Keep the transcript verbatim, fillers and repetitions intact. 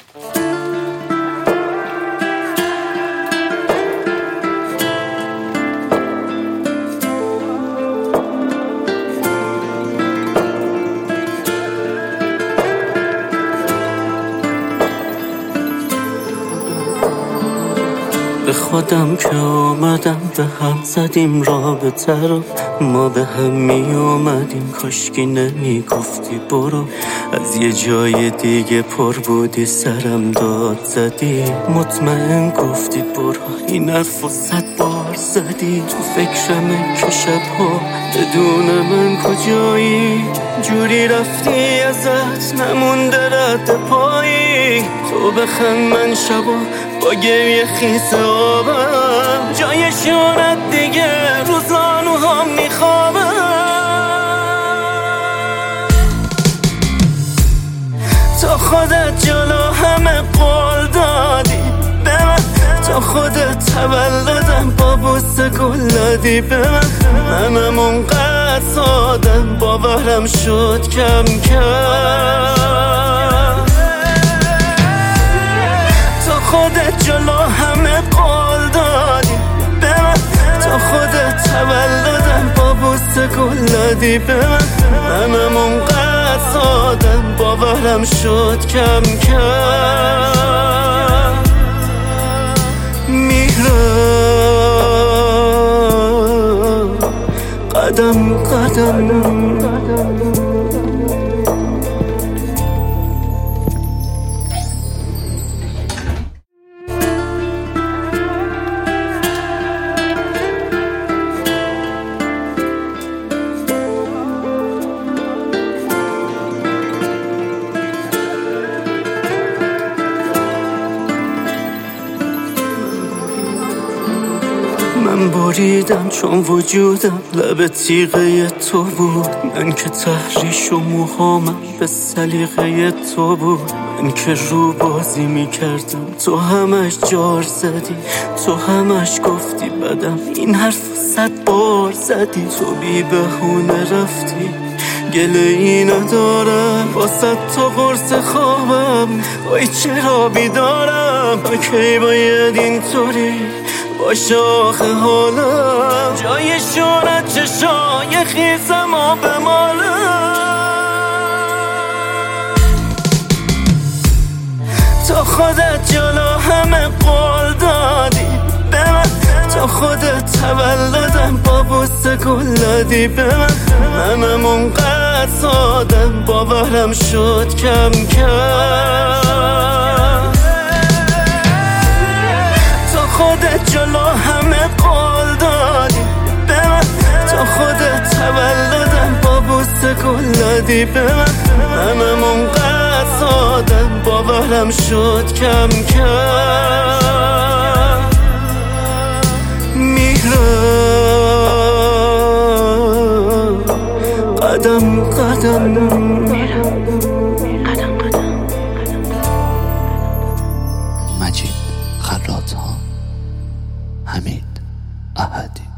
به خودم که آمدم به هم زدیم رابطه رو، ما به هم می اومدیم کاشکی نمی گفتی برو. از یه جای دیگه پر بودی سرم داد زدی، مطمئن گفتی برو. این حرف و صد بار زدی، تو فکرمه که شبها بدون من کجایی. جوری رفتی ازت نمونده رد پایی، تو بخند من شبا با گریه خیس آبم، جای شونت دیگه رو زانوهام میخوابم. تو خودت جلو همه قول دادی به من، تو خودت تولدم با بوسه گل دادی به من. منم اونقدر سادم باورم شد کم کم. تو خودت جلو همه قول دادی به من، تو خودت تولدم با بوسه گل دادی به من. منم اونقدر سادم باورم شد کم کم. میرم قدم قدم من بریدم چون وجودم لب تیغه تو بود. من که تحریش و موهامم به سلیقه تو بود. من که رو بازی میکردم تو همش جار زدی، تو همش گفتی بدم، این حرف صد بار زدی. تو بی بهونه رفتی گله ای ندارم، واسه تو قرص خوابم وای چرا بیدارم. کی باید اینطوری باشه آخه حالم، جای شونت چشای خیسم و بمالم. تو خودت جلو همه قول دادی به من، تو خودت تولدم با بوسه گل دادی به من. منم اونقدر سادم باورم شد کم کم. تو خودت جلو همه قول دادی به من، تو خودت تولدم با بوسه گل دادی به من. منم اونقدر سادم باورم شد کم کم. میرم قدم قدم میرم قدم قدم. مجید خراط‌ها، حمید احدی.